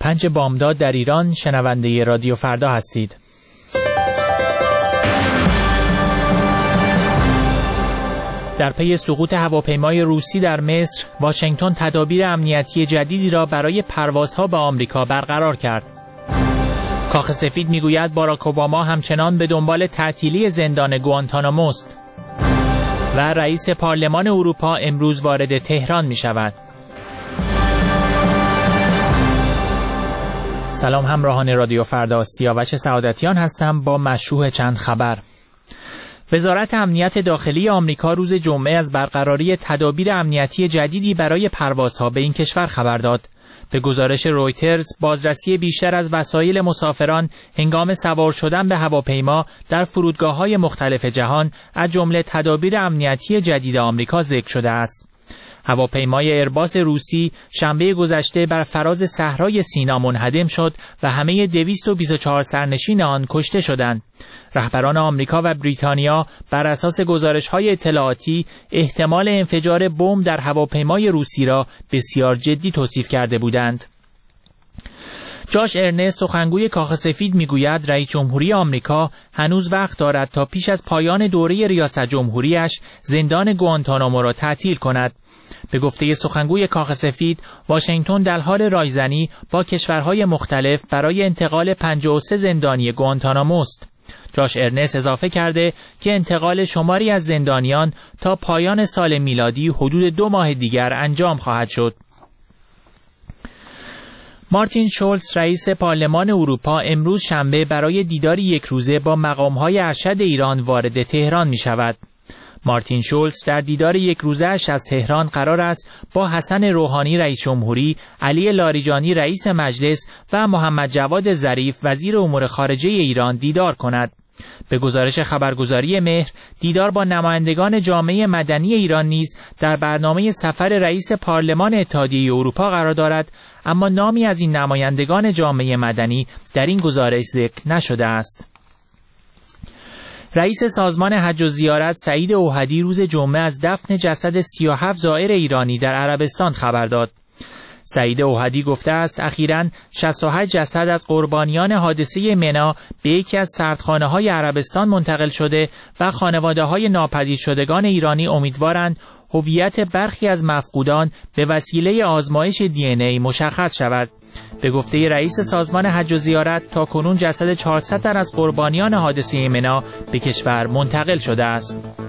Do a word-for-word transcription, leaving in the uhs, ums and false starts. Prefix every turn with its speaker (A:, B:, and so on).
A: پنج بامداد در ایران. شنونده رادیو فردا هستید. در پی سقوط هواپیمای روسی در مصر، واشنگتن تدابیر امنیتی جدیدی را برای پروازها به آمریکا برقرار کرد. کاخ سفید میگوید باراک اوباما همچنان به دنبال تعطیلی زندان گوانتانامو است. و رئیس پارلمان اروپا امروز وارد تهران می شود. سلام همراهان رادیو فردا، سیاوش سعادتیان هستم با مشروح چند خبر. وزارت امنیت داخلی آمریکا روز جمعه از برقراری تدابیر امنیتی جدیدی برای پروازها به این کشور خبر داد. به گزارش رویترز، بازرسی بیشتر از وسایل مسافران هنگام سوار شدن به هواپیما در فرودگاه‌های مختلف جهان از جمله تدابیر امنیتی جدید آمریکا ذکر شده است. هواپیمای ایرباس روسی شنبه گذشته بر فراز صحرای سینا منهدم شد و همه دویست و بیست و چهار سرنشین آن کشته شدند. رهبران آمریکا و بریتانیا بر اساس گزارش‌های اطلاعاتی احتمال انفجار بمب در هواپیمای روسی را بسیار جدی توصیف کرده بودند. جاش ارنست، سخنگوی کاخ سفید، میگوید رئیس جمهوری آمریکا هنوز وقت دارد تا پیش از پایان دوره ریاست جمهوریش زندان گوانتانامو را تعطیل کند. به گفته سخنگوی کاخ سفید، واشنگتن در حال رایزنی با کشورهای مختلف برای انتقال پنجاه و سه زندانی گوانتانامو است. جاش ارنست اضافه کرده که انتقال شماری از زندانیان تا پایان سال میلادی حدود دو ماه دیگر انجام خواهد شد. مارتین شولز، رئیس پارلمان اروپا، امروز شنبه برای دیداری یک روزه با مقام‌های ارشد ایران وارد تهران می شود. مارتین شولز در دیدار یک روزه‌اش از تهران قرار است با حسن روحانی رئیس جمهوری، علی لاریجانی رئیس مجلس و محمد جواد ظریف وزیر امور خارجه ایران دیدار کند. به گزارش خبرگزاری مهر، دیدار با نمایندگان جامعه مدنی ایران نیز در برنامه سفر رئیس پارلمان اتحادیه اروپا قرار دارد، اما نامی از این نمایندگان جامعه مدنی در این گزارش ذکر نشده است. رئیس سازمان حج و زیارت سعید اوحدی روز جمعه از دفن جسد سی و هفت زائر ایرانی در عربستان خبر داد. سعید اوحدی گفته است اخیراً شصت و هشت جسد از قربانیان حادثه منی به یکی از سردخانه‌های عربستان منتقل شده و خانواده‌های ناپدید شدگان ایرانی امیدوارند هویت برخی از مفقودان به وسیله آزمایش دی ان ای مشخص شود. به گفته رئیس سازمان حج و زیارت تاکنون جسد چهارصد تن از قربانیان حادثه منی به کشور منتقل شده است.